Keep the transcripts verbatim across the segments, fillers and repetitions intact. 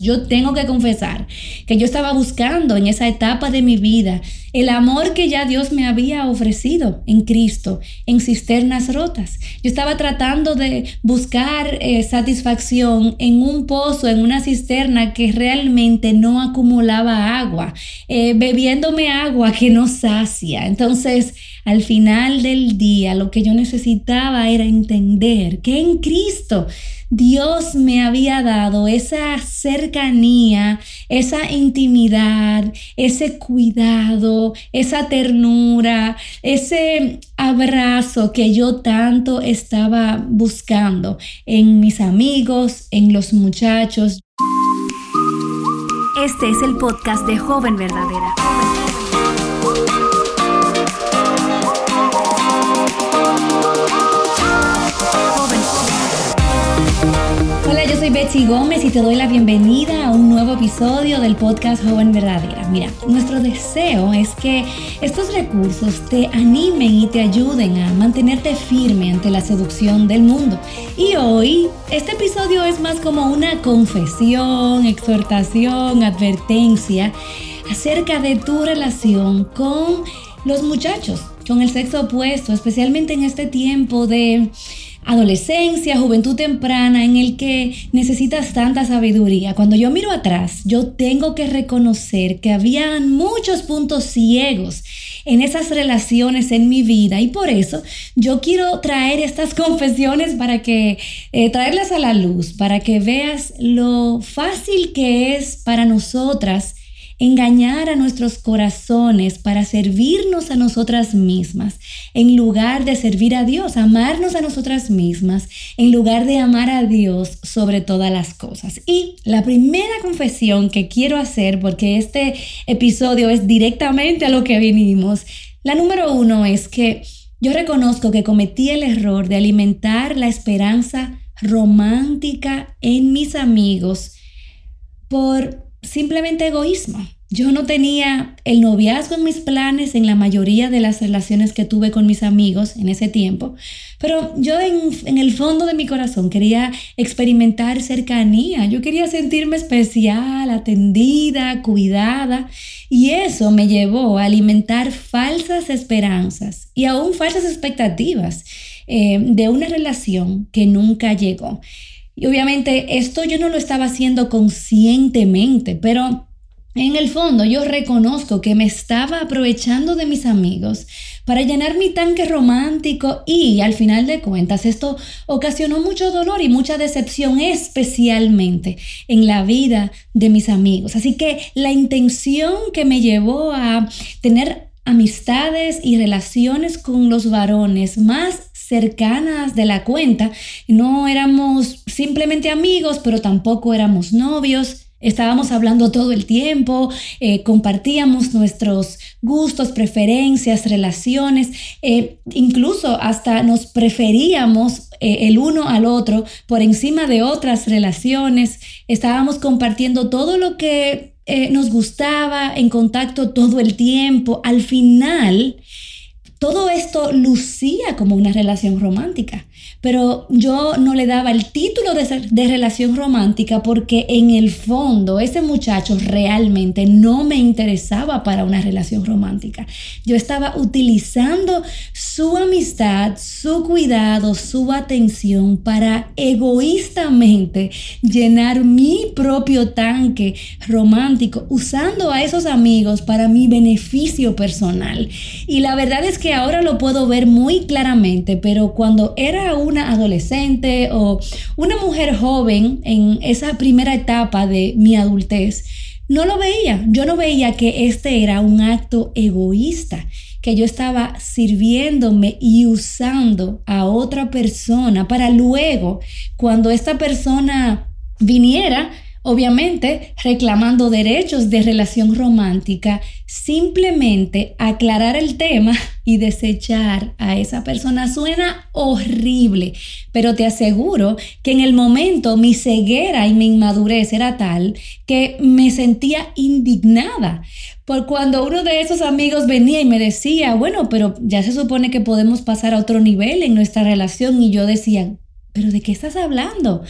Yo tengo que confesar que yo estaba buscando en esa etapa de mi vida el amor que ya Dios me había ofrecido en Cristo, en cisternas rotas. Yo estaba tratando de buscar eh, satisfacción en un pozo, en una cisterna que realmente no acumulaba agua, eh, bebiéndome agua que no sacia. Entonces, al final del día, lo que yo necesitaba era entender que en Cristo Dios me había dado esa cercanía, esa intimidad, ese cuidado, esa ternura, ese abrazo que yo tanto estaba buscando en mis amigos, en los muchachos. Este es el podcast de Joven Verdadera. Hola, yo soy Betsy Gómez y te doy la bienvenida a un nuevo episodio del podcast Joven Verdadera. Mira, nuestro deseo es que estos recursos te animen y te ayuden a mantenerte firme ante la seducción del mundo. Y hoy, este episodio es más como una confesión, exhortación, advertencia acerca de tu relación con los muchachos, con el sexo opuesto, especialmente en este tiempo de adolescencia, juventud temprana, en el que necesitas tanta sabiduría. Cuando yo miro atrás, yo tengo que reconocer que habían muchos puntos ciegos en esas relaciones en mi vida, y por eso yo quiero traer estas confesiones para que eh, traerlas a la luz, para que veas lo fácil que es para nosotras engañar a nuestros corazones para servirnos a nosotras mismas, en lugar de servir a Dios, amarnos a nosotras mismas, en lugar de amar a Dios sobre todas las cosas. Y la primera confesión que quiero hacer, porque este episodio es directamente a lo que vinimos, la número uno es que yo reconozco que cometí el error de alimentar la esperanza romántica en mis amigos por simplemente egoísmo. Yo no tenía el noviazgo en mis planes en la mayoría de las relaciones que tuve con mis amigos en ese tiempo, pero yo en, en el fondo de mi corazón quería experimentar cercanía. Yo quería sentirme especial, atendida, cuidada, y eso me llevó a alimentar falsas esperanzas y aún falsas expectativas eh, de una relación que nunca llegó. Y obviamente esto yo no lo estaba haciendo conscientemente, pero en el fondo yo reconozco que me estaba aprovechando de mis amigos para llenar mi tanque romántico, y al final de cuentas esto ocasionó mucho dolor y mucha decepción, especialmente en la vida de mis amigos. Así que la intención que me llevó a tener amistades y relaciones con los varones más cercanas de la cuenta, no éramos simplemente amigos, pero tampoco éramos novios. Estábamos hablando todo el tiempo, eh, compartíamos nuestros gustos, preferencias, relaciones, eh, incluso hasta nos preferíamos eh, el uno al otro por encima de otras relaciones. Estábamos compartiendo todo lo que eh, nos gustaba, en contacto todo el tiempo. Al final, todo esto lucía como una relación romántica, pero yo no le daba el título de, de relación romántica porque en el fondo ese muchacho realmente no me interesaba para una relación romántica. Yo estaba utilizando su amistad, su cuidado, su atención para egoístamente llenar mi propio tanque romántico, usando a esos amigos para mi beneficio personal. Y la verdad es que ahora lo puedo ver muy claramente, pero cuando era una adolescente o una mujer joven en esa primera etapa de mi adultez, no lo veía. Yo no veía que este era un acto egoísta, que yo estaba sirviéndome y usando a otra persona para luego, cuando esta persona viniera, obviamente reclamando derechos de relación romántica, simplemente aclarar el tema y desechar a esa persona. Suena horrible, pero te aseguro que en el momento mi ceguera y mi inmadurez era tal que me sentía indignada por cuando uno de esos amigos venía y me decía, bueno, pero ya se supone que podemos pasar a otro nivel en nuestra relación, y yo decía, ¿pero de qué estás hablando?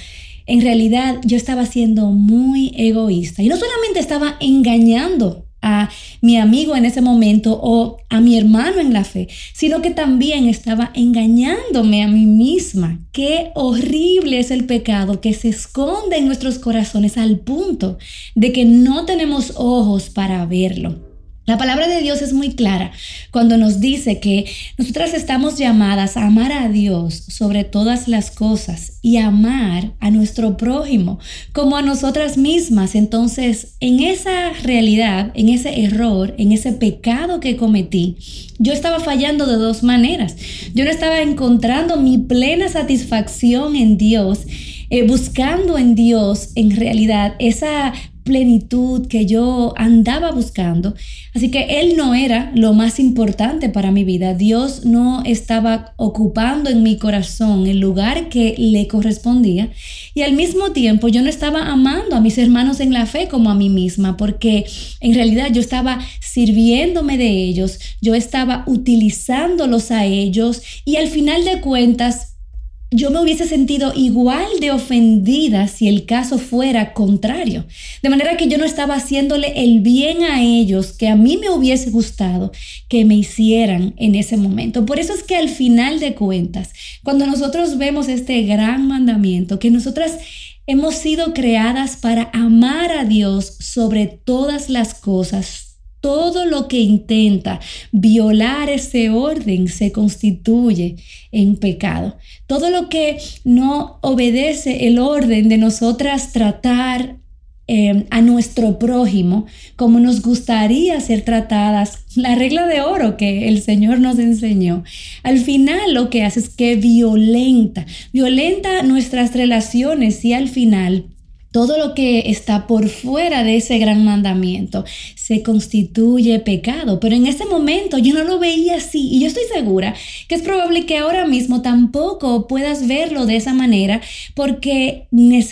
en realidad yo estaba siendo muy egoísta y no solamente estaba engañando a mi amigo en ese momento o a mi hermano en la fe, sino que también estaba engañándome a mí misma. Qué horrible es el pecado que se esconde en nuestros corazones al punto de que no tenemos ojos para verlo. La palabra de Dios es muy clara cuando nos dice que nosotras estamos llamadas a amar a Dios sobre todas las cosas y amar a nuestro prójimo como a nosotras mismas. Entonces, en esa realidad, en ese error, en ese pecado que cometí, yo estaba fallando de dos maneras. Yo no estaba encontrando mi plena satisfacción en Dios, eh, buscando en Dios en realidad esa plenitud que yo andaba buscando. Así que Él no era lo más importante para mi vida. Dios no estaba ocupando en mi corazón el lugar que le correspondía. Y al mismo tiempo yo no estaba amando a mis hermanos en la fe como a mí misma, porque en realidad yo estaba sirviéndome de ellos, yo estaba utilizándolos a ellos y al final de cuentas yo me hubiese sentido igual de ofendida si el caso fuera contrario. De manera que yo no estaba haciéndole el bien a ellos que a mí me hubiese gustado que me hicieran en ese momento. Por eso es que al final de cuentas, cuando nosotros vemos este gran mandamiento, que nosotras hemos sido creadas para amar a Dios sobre todas las cosas, todo lo que intenta violar ese orden se constituye en pecado. Todo lo que no obedece el orden de nosotras tratar eh, a nuestro prójimo como nos gustaría ser tratadas, la regla de oro que el Señor nos enseñó, al final lo que hace es que violenta, violenta nuestras relaciones y al final todo lo que está por fuera de ese gran mandamiento se constituye pecado. Pero en ese momento yo no lo veía así y yo estoy segura que es probable que ahora mismo tampoco puedas verlo de esa manera porque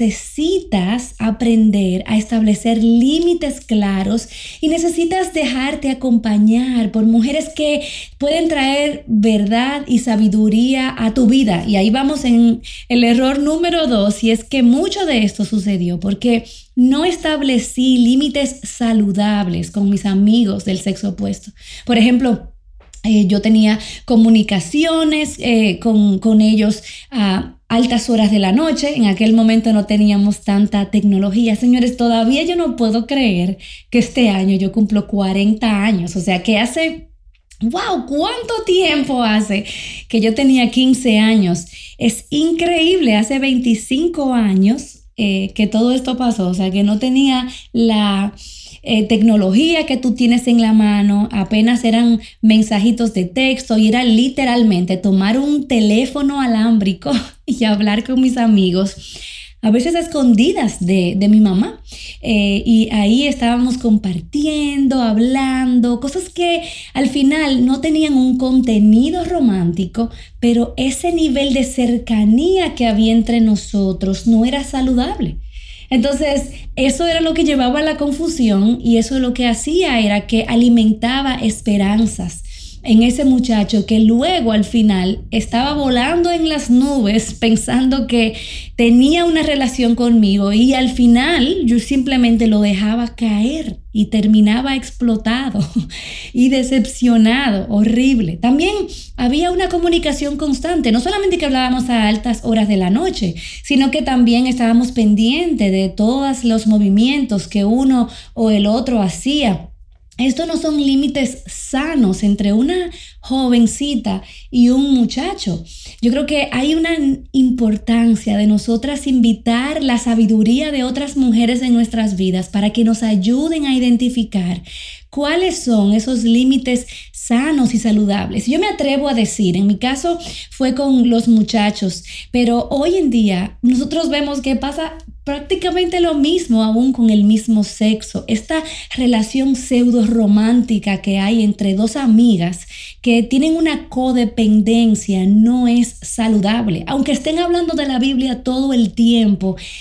necesitas aprender a establecer límites claros y necesitas dejarte acompañar por mujeres que pueden traer verdad y sabiduría a tu vida. Y ahí vamos en el error número dos, y es que mucho de esto sucedió porque no establecí límites saludables con mis amigos del sexo opuesto. Por ejemplo, eh, yo tenía comunicaciones eh, con, con ellos a altas horas de la noche. En aquel momento no teníamos tanta tecnología. Señores, todavía yo no puedo creer que este año yo cumplo cuarenta años. O sea, que hace... ¡Wow! ¿Cuánto tiempo hace que yo tenía quince años? Es increíble, hace veinticinco años eh, que todo esto pasó. O sea, que no tenía la eh, tecnología que tú tienes en la mano, apenas eran mensajitos de texto y era literalmente tomar un teléfono alámbrico y hablar con mis amigos. A veces a escondidas de, de mi mamá. Eh, y ahí estábamos compartiendo, hablando, cosas que al final no tenían un contenido romántico, pero ese nivel de cercanía que había entre nosotros no era saludable. Entonces, eso era lo que llevaba a la confusión y eso lo que hacía era que alimentaba esperanzas en ese muchacho que luego al final estaba volando en las nubes pensando que tenía una relación conmigo y al final yo simplemente lo dejaba caer y terminaba explotado y decepcionado, horrible. También había una comunicación constante, no solamente que hablábamos a altas horas de la noche, sino que también estábamos pendientes de todos los movimientos que uno o el otro hacía. Estos no son límites sanos entre una jovencita y un muchacho. Yo creo que hay una importancia de nosotras invitar la sabiduría de otras mujeres en nuestras vidas para que nos ayuden a identificar cuáles son esos límites sanos y saludables. Yo me atrevo a decir, en mi caso fue con los muchachos, pero hoy en día nosotros vemos que pasa prácticamente lo mismo aún con el mismo sexo. Esta relación pseudo romántica que hay entre dos amigas que tienen una codependencia no es saludable. Aunque estén hablando de la Biblia todo el tiempo,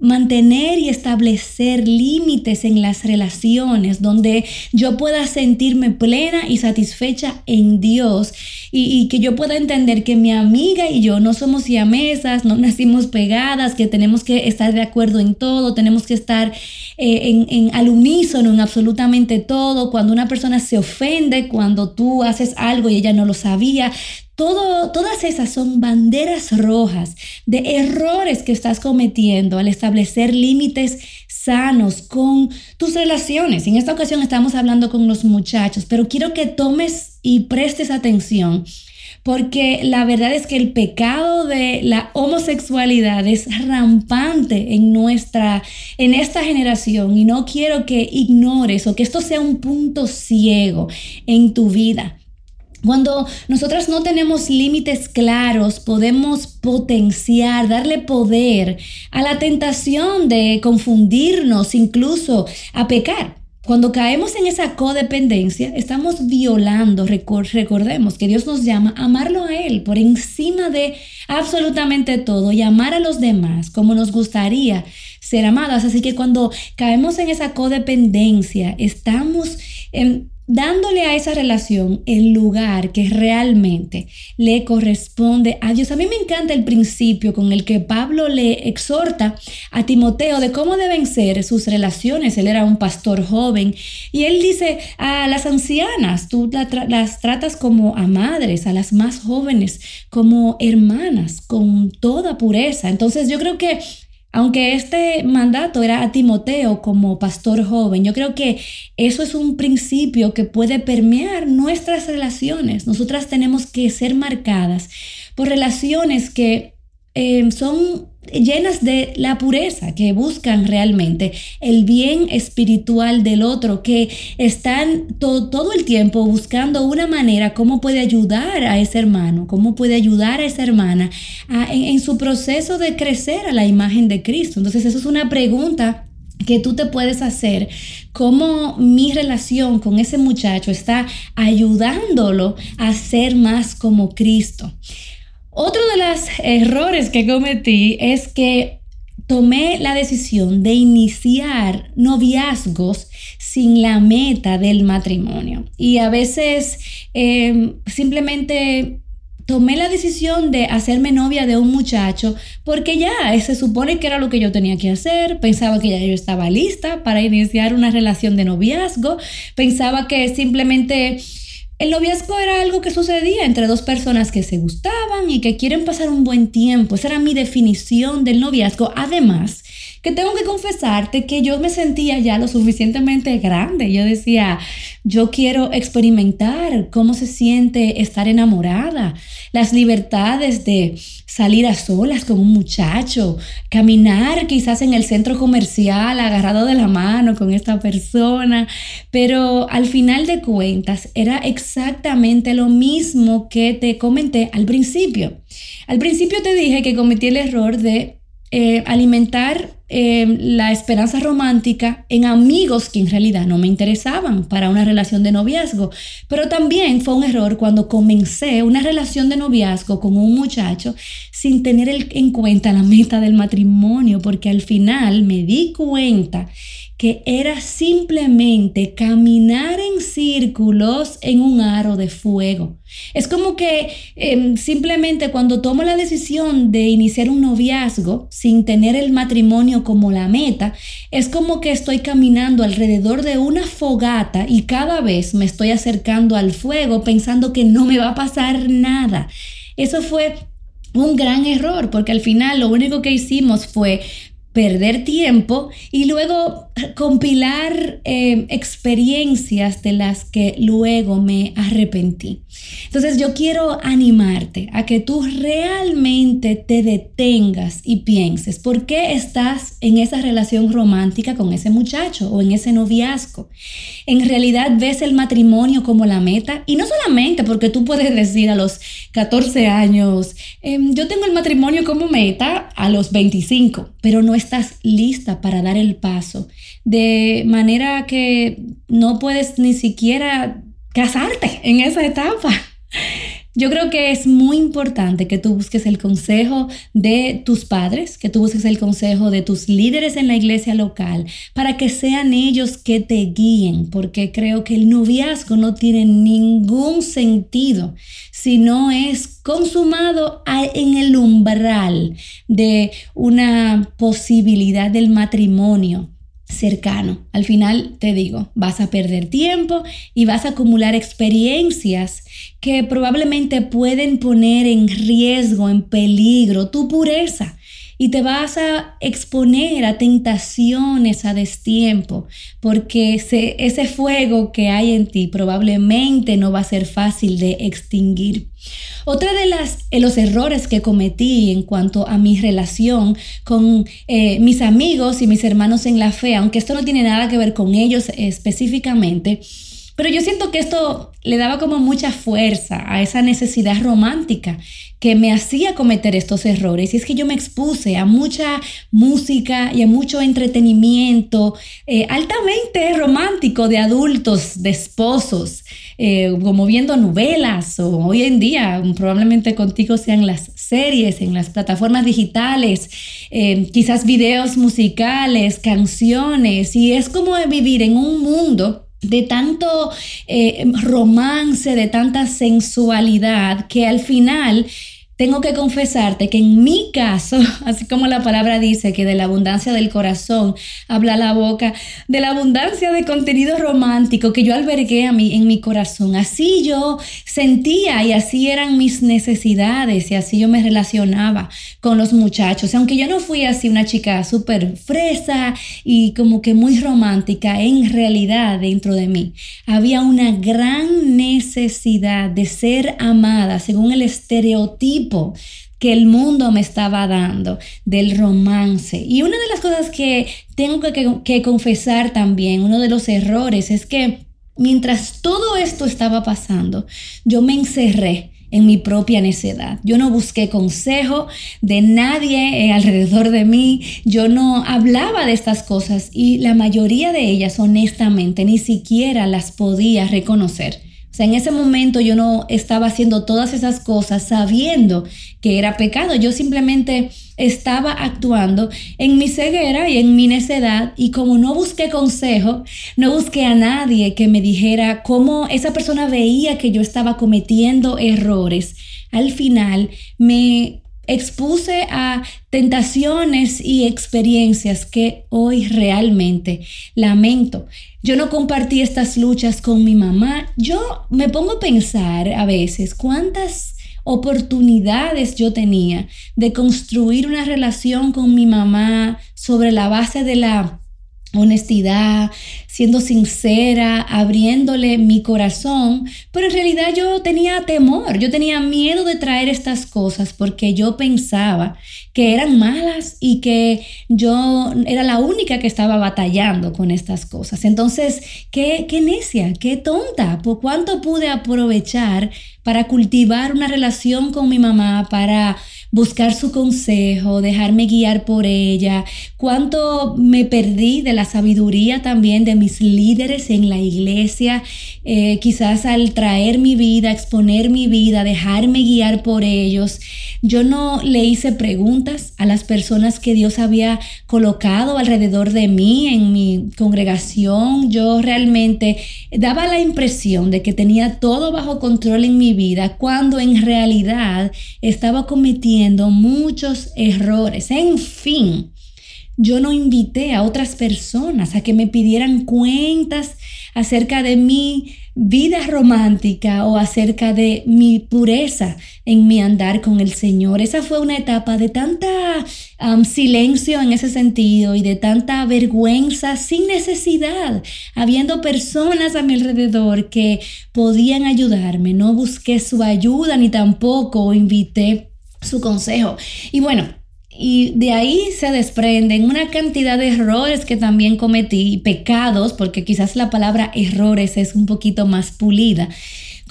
mantener y establecer límites en las relaciones donde yo pueda sentirme plena y satisfecha en Dios y, y que yo pueda entender que mi amiga y yo no somos siamesas, no nacimos pegadas, que tenemos que estar de acuerdo en todo, tenemos que estar eh, en, en al unísono en absolutamente todo. Cuando una persona se ofende, cuando tú haces algo y ella no lo sabía, Todo, todas esas son banderas rojas de errores que estás cometiendo al establecer límites sanos con tus relaciones. En esta ocasión estamos hablando con los muchachos, pero quiero que tomes y prestes atención, porque la verdad es que el pecado de la homosexualidad es rampante en nuestra, en esta generación, y no quiero que ignores o que esto sea un punto ciego en tu vida. Cuando nosotras no tenemos límites claros, podemos potenciar, darle poder a la tentación de confundirnos, incluso a pecar. Cuando caemos en esa codependencia, estamos violando. Recordemos que Dios nos llama a amarlo a Él por encima de absolutamente todo y amar a los demás como nos gustaría ser amadas. Así que cuando caemos en esa codependencia, estamos en dándole a esa relación el lugar que realmente le corresponde a Dios. A mí me encanta el principio con el que Pablo le exhorta a Timoteo de cómo deben ser sus relaciones. Él era un pastor joven y él dice a las ancianas, tú las tratas como a madres, a las más jóvenes como hermanas, con toda pureza. Entonces yo creo que aunque este mandato era a Timoteo como pastor joven, yo creo que eso es un principio que puede permear nuestras relaciones. Nosotras tenemos que ser marcadas por relaciones que eh, son llenas de la pureza, que buscan realmente el bien espiritual del otro, que están to- todo el tiempo buscando una manera cómo puede ayudar a ese hermano, cómo puede ayudar a esa hermana a, en, en su proceso de crecer a la imagen de Cristo. Entonces, eso es una pregunta que tú te puedes hacer: cómo mi relación con ese muchacho está ayudándolo a ser más como Cristo. Otro de los errores que cometí es que tomé la decisión de iniciar noviazgos sin la meta del matrimonio. Y a veces eh, simplemente tomé la decisión de hacerme novia de un muchacho porque ya se supone que era lo que yo tenía que hacer. Pensaba que ya yo estaba lista para iniciar una relación de noviazgo. Pensaba que simplemente el noviazgo era algo que sucedía entre dos personas que se gustaban y que quieren pasar un buen tiempo. Esa era mi definición del noviazgo. Además, que tengo que confesarte que yo me sentía ya lo suficientemente grande. Yo decía, yo quiero experimentar cómo se siente estar enamorada, las libertades de salir a solas con un muchacho, caminar quizás en el centro comercial agarrado de la mano con esta persona. Pero al final de cuentas era exactamente lo mismo que te comenté al principio. Al principio te dije que cometí el error de eh, alimentar Eh, la esperanza romántica en amigos que en realidad no me interesaban para una relación de noviazgo. Pero también fue un error cuando comencé una relación de noviazgo con un muchacho sin tener el, en cuenta la meta del matrimonio, porque al final me di cuenta que era simplemente caminar en círculos en un aro de fuego. Es como que eh, simplemente cuando tomo la decisión de iniciar un noviazgo sin tener el matrimonio como la meta, es como que estoy caminando alrededor de una fogata y cada vez me estoy acercando al fuego pensando que no me va a pasar nada. Eso fue un gran error, porque al final lo único que hicimos fue perder tiempo y luego compilar eh, experiencias de las que luego me arrepentí. Entonces yo quiero animarte a que tú realmente te detengas y pienses por qué estás en esa relación romántica con ese muchacho o en ese noviazgo. ¿En realidad ves el matrimonio como la meta? Y no solamente porque tú puedes decir a los catorce años, eh, yo tengo el matrimonio como meta a los veinticinco, pero no estás lista para dar el paso, de manera que no puedes ni siquiera casarte en esa etapa. Yo creo que es muy importante que tú busques el consejo de tus padres, que tú busques el consejo de tus líderes en la iglesia local, para que sean ellos que te guíen, porque creo que el noviazgo no tiene ningún sentido si no es consumado en el umbral de una posibilidad del matrimonio cercano. Al final, te digo, vas a perder tiempo y vas a acumular experiencias que probablemente pueden poner en riesgo, en peligro tu pureza, y te vas a exponer a tentaciones a destiempo, porque ese, ese fuego que hay en ti probablemente no va a ser fácil de extinguir. Otra de las, eh, los errores que cometí en cuanto a mi relación con eh, mis amigos y mis hermanos en la fe, aunque esto no tiene nada que ver con ellos específicamente, pero yo siento que esto le daba como mucha fuerza a esa necesidad romántica que me hacía cometer estos errores. Y es que yo me expuse a mucha música y a mucho entretenimiento eh, altamente romántico de adultos, de esposos, eh, como viendo novelas, o hoy en día probablemente contigo sean las series en las plataformas digitales, eh, quizás videos musicales, canciones, y es como vivir en un mundo de tanto eh, romance, de tanta sensualidad, que al final tengo que confesarte que en mi caso, así como la palabra dice que de la abundancia del corazón habla la boca, de la abundancia de contenido romántico que yo albergué a mí, en mi corazón, así yo sentía y así eran mis necesidades y así yo me relacionaba con los muchachos. Aunque yo no fui así una chica súper fresa y como que muy romántica, en realidad dentro de mí había una gran necesidad de ser amada según el estereotipo que el mundo me estaba dando del romance. Y una de las cosas que tengo que, que, que confesar también, uno de los errores, es que mientras todo esto estaba pasando, yo me encerré en mi propia necedad. Yo no busqué consejo de nadie eh, alrededor de mí. Yo no hablaba de estas cosas y la mayoría de ellas, honestamente, ni siquiera las podía reconocer. O sea, en ese momento yo no estaba haciendo todas esas cosas sabiendo que era pecado. Yo simplemente estaba actuando en mi ceguera y en mi necedad, y como no busqué consejo, no busqué a nadie que me dijera cómo esa persona veía que yo estaba cometiendo errores, al final me expuse a tentaciones y experiencias que hoy realmente lamento. Yo no compartí estas luchas con mi mamá. Yo me pongo a pensar a veces cuántas oportunidades yo tenía de construir una relación con mi mamá sobre la base de la honestidad, siendo sincera, abriéndole mi corazón, pero en realidad yo tenía temor, yo tenía miedo de traer estas cosas porque yo pensaba que eran malas y que yo era la única que estaba batallando con estas cosas. Entonces, qué, qué necia, qué tonta, por cuánto pude aprovechar para cultivar una relación con mi mamá, para buscar su consejo, dejarme guiar por ella, cuánto me perdí de la sabiduría también de mis líderes en la iglesia, eh, quizás al traer mi vida, exponer mi vida, dejarme guiar por ellos. Yo no le hice preguntas a las personas que Dios había colocado alrededor de mí en mi congregación. Yo realmente daba la impresión de que tenía todo bajo control en mi vida, cuando en realidad estaba cometiendo muchos errores. En fin, yo no invité a otras personas a que me pidieran cuentas acerca de mi vida romántica o acerca de mi pureza en mi andar con el Señor. Esa fue una etapa de tanta um, silencio en ese sentido y de tanta vergüenza sin necesidad, habiendo personas a mi alrededor que podían ayudarme. No busqué su ayuda ni tampoco invité su consejo. Y bueno, y de ahí se desprenden una cantidad de errores que también cometí, pecados, porque quizás la palabra errores es un poquito más pulida.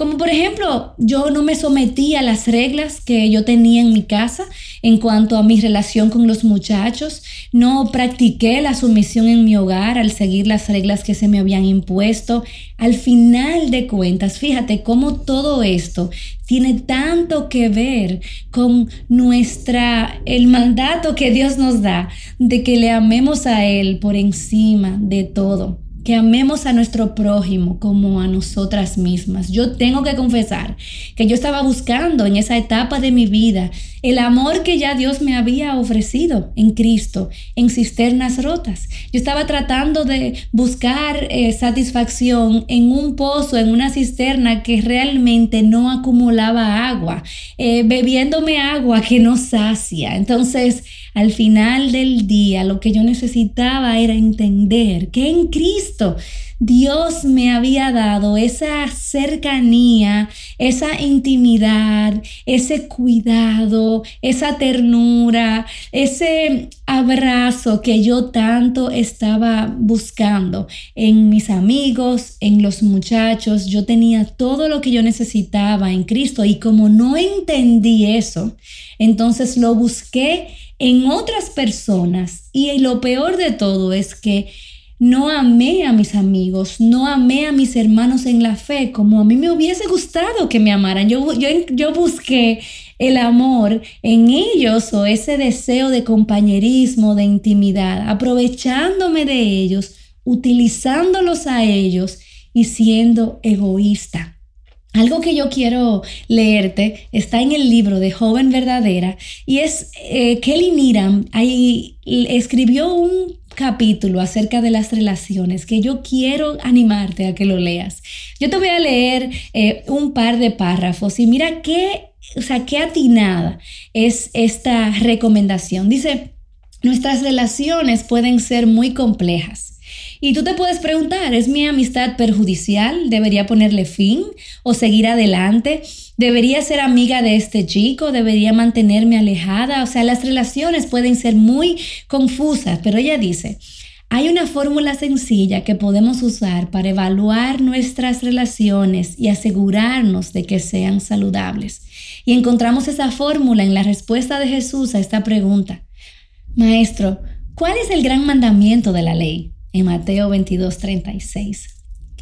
Como por ejemplo, yo no me sometí a las reglas que yo tenía en mi casa en cuanto a mi relación con los muchachos. No practiqué la sumisión en mi hogar al seguir las reglas que se me habían impuesto. Al final de cuentas, fíjate cómo todo esto tiene tanto que ver con nuestra, el mandato que Dios nos da de que le amemos a Él por encima de todo. Que amemos a nuestro prójimo como a nosotras mismas. Yo tengo que confesar que yo estaba buscando en esa etapa de mi vida el amor que ya Dios me había ofrecido en Cristo, en cisternas rotas. Yo estaba tratando de buscar eh, satisfacción en un pozo, en una cisterna que realmente no acumulaba agua, eh, bebiéndome agua que no sacia. Entonces, al final del día, lo que yo necesitaba era entender que en Cristo Dios me había dado esa cercanía, esa intimidad, ese cuidado, esa ternura, ese abrazo que yo tanto estaba buscando en mis amigos, en los muchachos. Yo tenía todo lo que yo necesitaba en Cristo y como no entendí eso, entonces lo busqué en otras personas y lo peor de todo es que no amé a mis amigos, no amé a mis hermanos en la fe como a mí me hubiese gustado que me amaran. Yo, yo, yo busqué el amor en ellos o ese deseo de compañerismo, de intimidad, aprovechándome de ellos, utilizándolos a ellos y siendo egoísta. Algo que yo quiero leerte está en el libro de Joven Verdadera y es eh, Kelly Needham ahí escribió un capítulo acerca de las relaciones que yo quiero animarte a que lo leas. Yo te voy a leer eh, un par de párrafos y mira qué, o sea, qué atinada es esta recomendación. Dice, nuestras relaciones pueden ser muy complejas. Y tú te puedes preguntar, ¿es mi amistad perjudicial? ¿Debería ponerle fin o seguir adelante? ¿Debería ser amiga de este chico? ¿Debería mantenerme alejada? O sea, las relaciones pueden ser muy confusas, pero ella dice, hay una fórmula sencilla que podemos usar para evaluar nuestras relaciones y asegurarnos de que sean saludables. Y encontramos esa fórmula en la respuesta de Jesús a esta pregunta. Maestro, ¿cuál es el gran mandamiento de la ley? En Mateo veintidós, treinta y seis.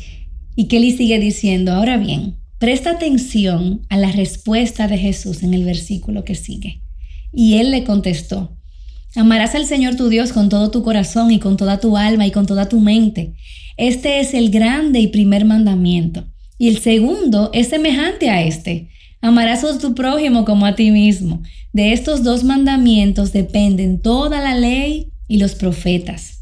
Y Kelly sigue diciendo, ahora bien, presta atención a la respuesta de Jesús en el versículo que sigue. Y él le contestó, amarás al Señor tu Dios con todo tu corazón y con toda tu alma y con toda tu mente. Este es el grande y primer mandamiento. Y el segundo es semejante a este. Amarás a tu prójimo como a ti mismo. De estos dos mandamientos dependen toda la ley y los profetas.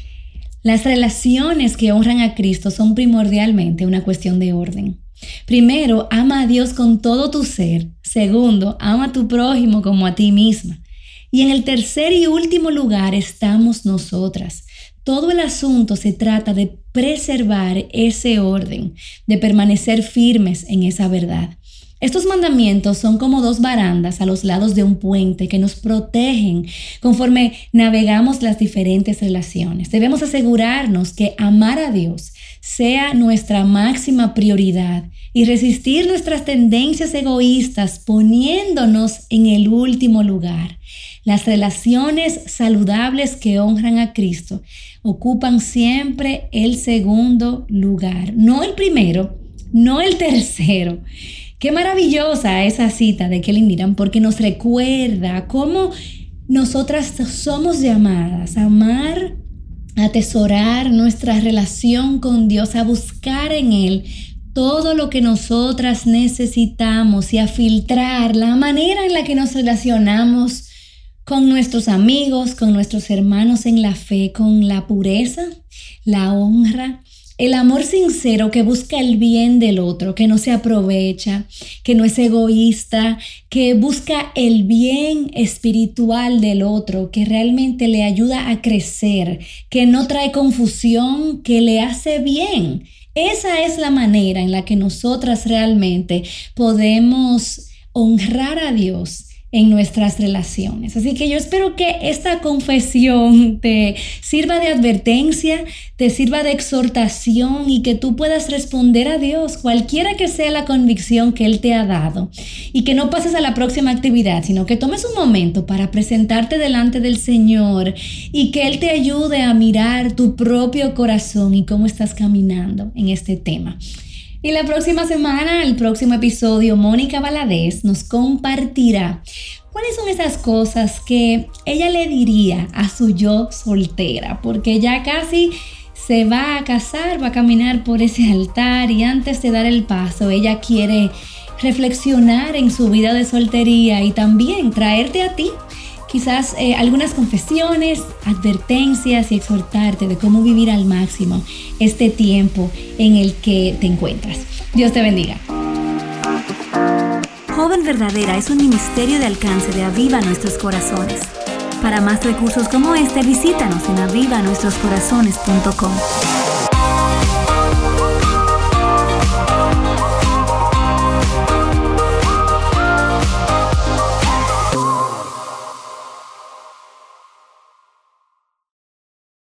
Las relaciones que honran a Cristo son primordialmente una cuestión de orden. Primero, ama a Dios con todo tu ser. Segundo, ama a tu prójimo como a ti misma. Y en el tercer y último lugar estamos nosotras. Todo el asunto se trata de preservar ese orden, de permanecer firmes en esa verdad. Estos mandamientos son como dos barandas a los lados de un puente que nos protegen conforme navegamos las diferentes relaciones. Debemos asegurarnos que amar a Dios sea nuestra máxima prioridad y resistir nuestras tendencias egoístas poniéndonos en el último lugar. Las relaciones saludables que honran a Cristo ocupan siempre el segundo lugar, no el primero, no el tercero. Qué maravillosa esa cita de Kelly Needham porque nos recuerda cómo nosotras somos llamadas a amar, a atesorar nuestra relación con Dios, a buscar en Él todo lo que nosotras necesitamos y a filtrar la manera en la que nos relacionamos con nuestros amigos, con nuestros hermanos en la fe, con la pureza, la honra, el amor sincero que busca el bien del otro, que no se aprovecha, que no es egoísta, que busca el bien espiritual del otro, que realmente le ayuda a crecer, que no trae confusión, que le hace bien. Esa es la manera en la que nosotras realmente podemos honrar a Dios en nuestras relaciones. Así que yo espero que esta confesión te sirva de advertencia, te sirva de exhortación y que tú puedas responder a Dios, cualquiera que sea la convicción que Él te ha dado, y que no pases a la próxima actividad, sino que tomes un momento para presentarte delante del Señor y que Él te ayude a mirar tu propio corazón y cómo estás caminando en este tema. Y la próxima semana, el próximo episodio, Mónica Valadez nos compartirá cuáles son esas cosas que ella le diría a su yo soltera, porque ya casi se va a casar, va a caminar por ese altar y antes de dar el paso, ella quiere reflexionar en su vida de soltería y también traerte a ti quizás eh, algunas confesiones, advertencias y exhortarte de cómo vivir al máximo este tiempo en el que te encuentras. Dios te bendiga. Joven Verdadera es un ministerio de alcance de Aviva Nuestros Corazones. Para más recursos como este, visítanos en aviva nuestros corazones punto com.